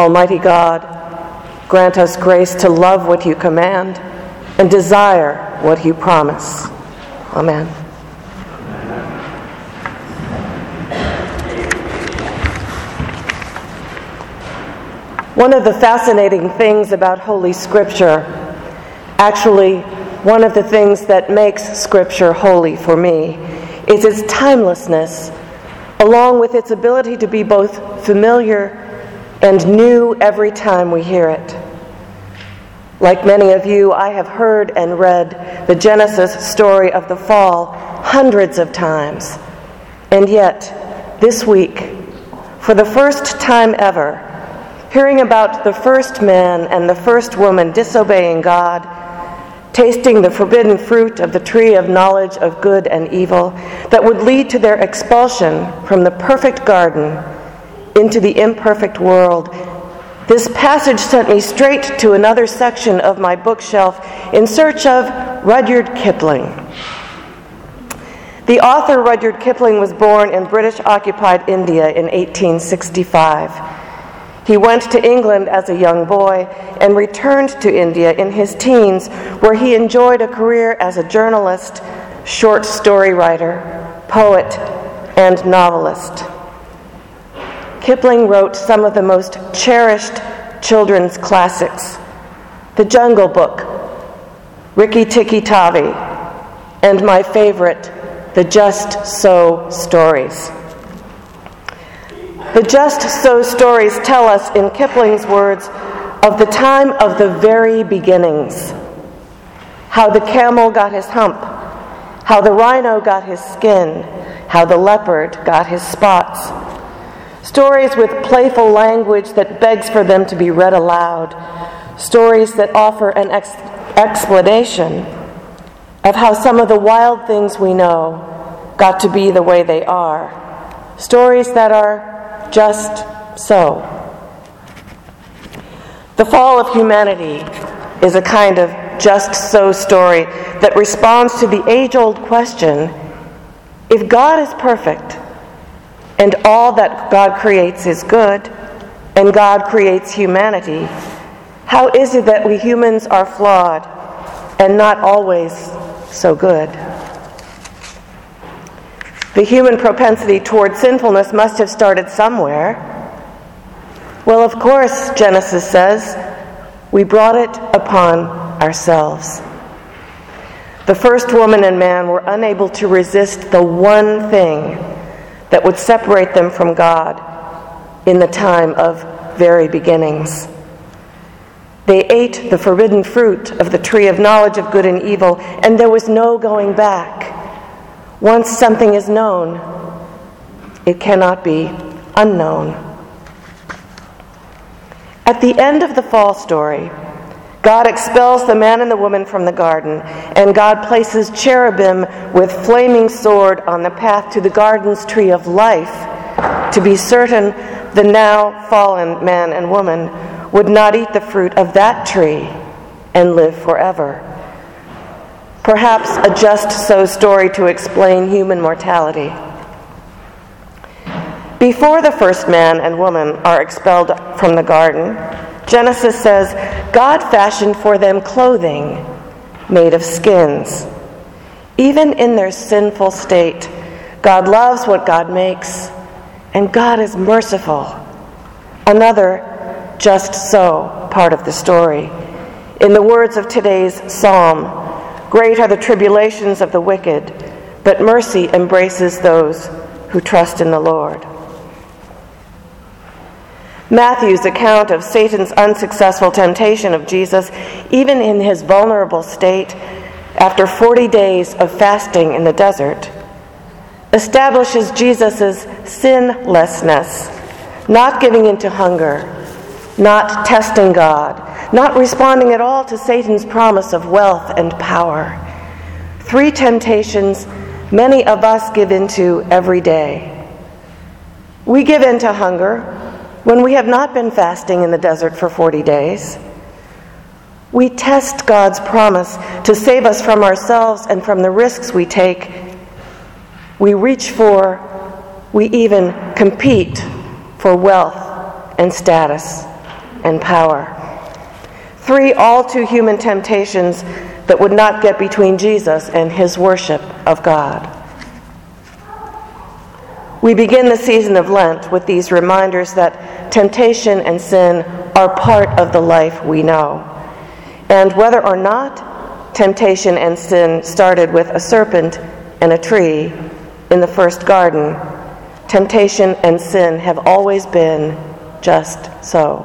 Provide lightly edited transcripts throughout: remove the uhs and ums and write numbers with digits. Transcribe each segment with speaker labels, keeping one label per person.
Speaker 1: Almighty God, grant us grace to love what you command and desire what you promise. Amen. One of the fascinating things about Holy Scripture, actually one of the things that makes Scripture holy for me, is its timelessness, along with its ability to be both familiar and new every time we hear it. Like many of you, I have heard and read the Genesis story of the fall hundreds of times. And yet, this week, for the first time ever, hearing about the first man and the first woman disobeying God, tasting the forbidden fruit of the tree of knowledge of good and evil that would lead to their expulsion from the perfect garden into the imperfect world, this passage sent me straight to another section of my bookshelf in search of Rudyard Kipling. The author Rudyard Kipling was born in British-occupied India in 1865. He went to England as a young boy and returned to India in his teens, where he enjoyed a career as a journalist, short story writer, poet, and novelist. Kipling wrote some of the most cherished children's classics: The Jungle Book, Rikki Tikki Tavi, and my favorite, The Just So stories. The Just So stories tell us, in Kipling's words, of the time of the very beginnings. How the camel got his hump, how the rhino got his skin, how the leopard got his spots. Stories with playful language that begs for them to be read aloud. Stories that offer an explanation of how some of the wild things we know got to be the way they are. Stories that are just so. The fall of humanity is a kind of just so story that responds to the age-old question: if God is perfect, and all that God creates is good, and God creates humanity, how is it that we humans are flawed and not always so good? The human propensity toward sinfulness must have started somewhere. Well, of course, Genesis says, we brought it upon ourselves. The first woman and man were unable to resist the one thing that would separate them from God in the time of very beginnings. They ate the forbidden fruit of the tree of knowledge of good and evil, and there was no going back. Once something is known, it cannot be unknown. At the end of the fall story, God expels the man and the woman from the garden, and God places cherubim with flaming sword on the path to the garden's tree of life, to be certain the now fallen man and woman would not eat the fruit of that tree and live forever. Perhaps a just so story to explain human mortality. Before the first man and woman are expelled from the garden, Genesis says, God fashioned for them clothing made of skins. Even in their sinful state, God loves what God makes, and God is merciful. Another just so part of the story. In the words of today's psalm, great are the tribulations of the wicked, but mercy embraces those who trust in the Lord. Matthew's account of Satan's unsuccessful temptation of Jesus, even in his vulnerable state, after 40 days of fasting in the desert, establishes Jesus' sinlessness, not giving in to hunger, not testing God, not responding at all to Satan's promise of wealth and power. 3 temptations many of us give into every day. We give in to hunger when we have not been fasting in the desert for 40 days. We test God's promise to save us from ourselves and from the risks we take. We reach for, we even compete for wealth and status. and power. 3 all too human temptations that would not get between Jesus and his worship of God. We begin the season of Lent with these reminders that temptation and sin are part of the life we know. And whether or not temptation and sin started with a serpent and a tree in the first garden, temptation and sin have always been just so.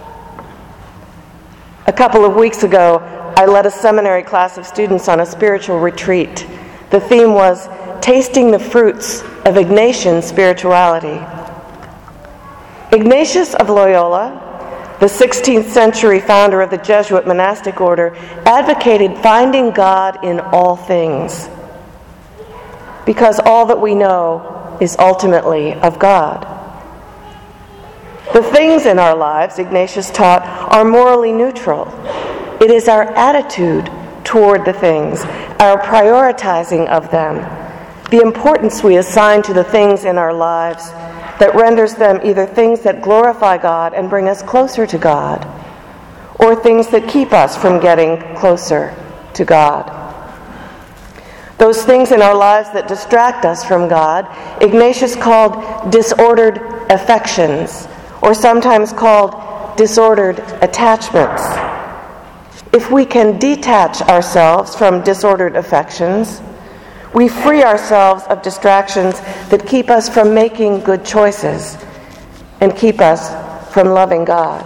Speaker 1: A couple of weeks ago, I led a seminary class of students on a spiritual retreat. The theme was tasting the fruits of Ignatian spirituality. Ignatius of Loyola, the 16th century founder of the Jesuit monastic order, advocated finding God in all things, because all that we know is ultimately of God. The things in our lives, Ignatius taught, are morally neutral. It is our attitude toward the things, our prioritizing of them, the importance we assign to the things in our lives that renders them either things that glorify God and bring us closer to God, or things that keep us from getting closer to God. Those things in our lives that distract us from God, Ignatius called disordered affections, or sometimes called disordered attachments. If we can detach ourselves from disordered affections, we free ourselves of distractions that keep us from making good choices and keep us from loving God.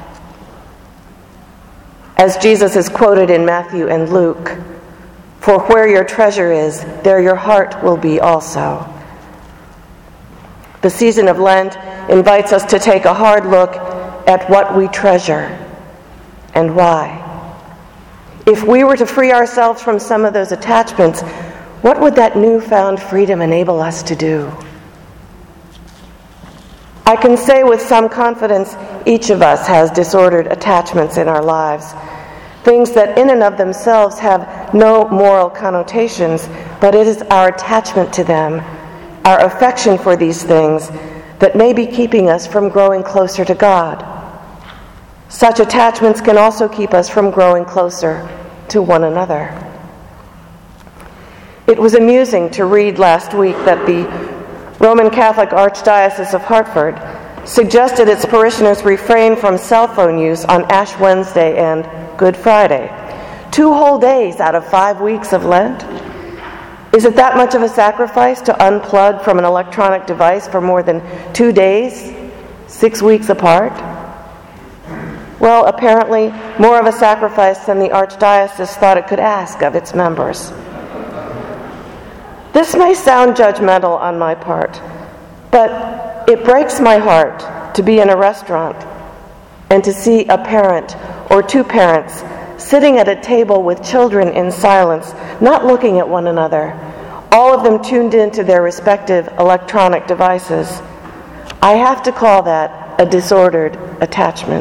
Speaker 1: As Jesus is quoted in Matthew and Luke, "For where your treasure is, there your heart will be also." The season of Lent invites us to take a hard look at what we treasure and why. If we were to free ourselves from some of those attachments, what would that newfound freedom enable us to do? I can say with some confidence each of us has disordered attachments in our lives, things that in and of themselves have no moral connotations, but it is our attachment to them, our affection for these things, that may be keeping us from growing closer to God. Such attachments can also keep us from growing closer to one another. It was amusing to read last week that the Roman Catholic Archdiocese of Hartford suggested its parishioners refrain from cell phone use on Ash Wednesday and Good Friday, 2 whole days out of 5 weeks of Lent. Is it that much of a sacrifice to unplug from an electronic device for more than 2 days, 6 weeks apart? Well, apparently more of a sacrifice than the Archdiocese thought it could ask of its members. This may sound judgmental on my part, but it breaks my heart to be in a restaurant and to see a parent or 2 parents sitting at a table with children in silence, not looking at one another, all of them tuned into their respective electronic devices. I have to call that a disordered attachment.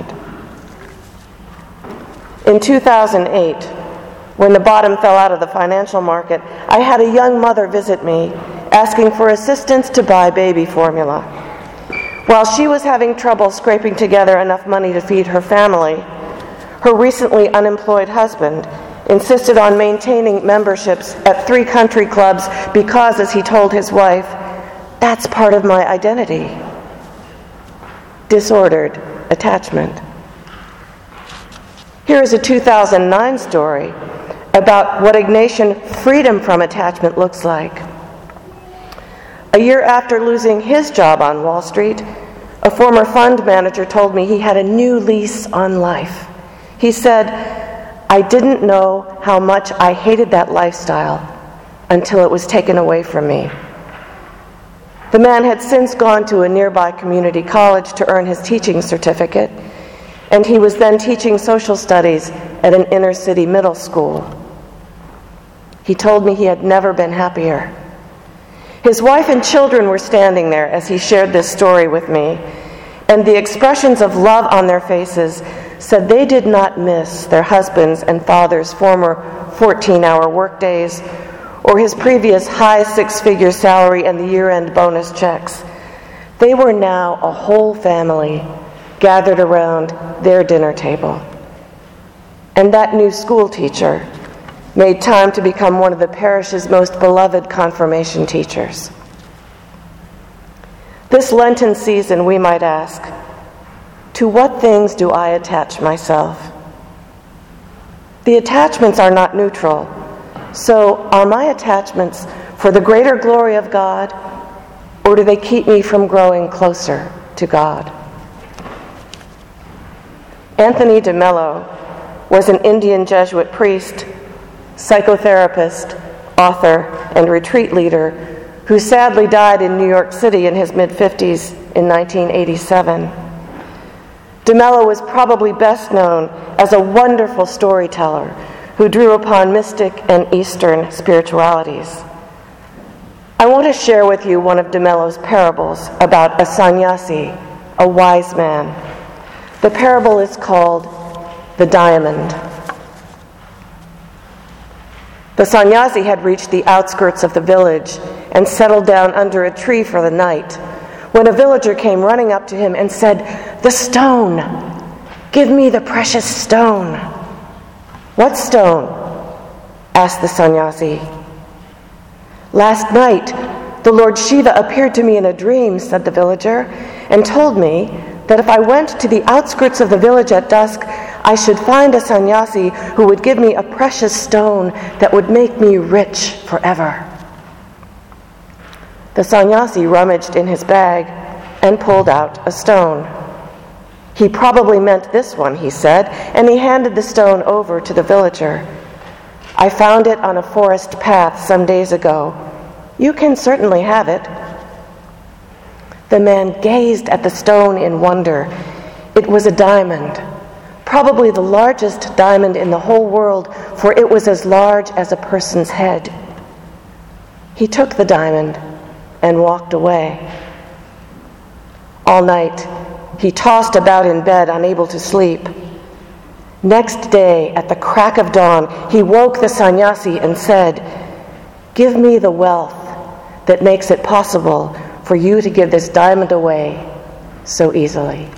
Speaker 1: In 2008, when the bottom fell out of the financial market, I had a young mother visit me, asking for assistance to buy baby formula. While she was having trouble scraping together enough money to feed her family, her recently unemployed husband insisted on maintaining memberships at 3 country clubs because, as he told his wife, "That's part of my identity." Disordered attachment. Here is a 2009 story about what Ignatian freedom from attachment looks like. A year after losing his job on Wall Street, a former fund manager told me he had a new lease on life. He said, "I didn't know how much I hated that lifestyle until it was taken away from me." The man had since gone to a nearby community college to earn his teaching certificate, and he was then teaching social studies at an inner-city middle school. He told me he had never been happier. His wife and children were standing there as he shared this story with me, and the expressions of love on their faces said they did not miss their husbands' and father's former 14-hour workdays or his previous high 6-figure salary and the year-end bonus checks. They were now a whole family gathered around their dinner table. And that new school teacher made time to become one of the parish's most beloved confirmation teachers. This Lenten season, we might ask, to what things do I attach myself? The attachments are not neutral. So are my attachments for the greater glory of God, or do they keep me from growing closer to God? Anthony de Mello was an Indian Jesuit priest, psychotherapist, author, and retreat leader who sadly died in New York City in his mid-50s in 1987. De Mello was probably best known as a wonderful storyteller who drew upon mystic and Eastern spiritualities. I want to share with you one of de Mello's parables about a sannyasi, a wise man. The parable is called The Diamond. The sannyasi had reached the outskirts of the village and settled down under a tree for the night when a villager came running up to him and said, "The stone! Give me the precious stone." "What stone?" asked the sannyasi. "Last night, the Lord Shiva appeared to me in a dream," said the villager, "and told me that if I went to the outskirts of the village at dusk, I should find a sannyasi who would give me a precious stone that would make me rich forever." The sannyasi rummaged in his bag and pulled out a stone. "He probably meant this one," he said, and he handed the stone over to the villager. "I found it on a forest path some days ago. You can certainly have it." The man gazed at the stone in wonder. It was a diamond, probably the largest diamond in the whole world, for it was as large as a person's head. He took the diamond and walked away. All night, he tossed about in bed, unable to sleep. Next day, at the crack of dawn, he woke the sannyasi and said, "Give me the wealth that makes it possible for you to give this diamond away so easily."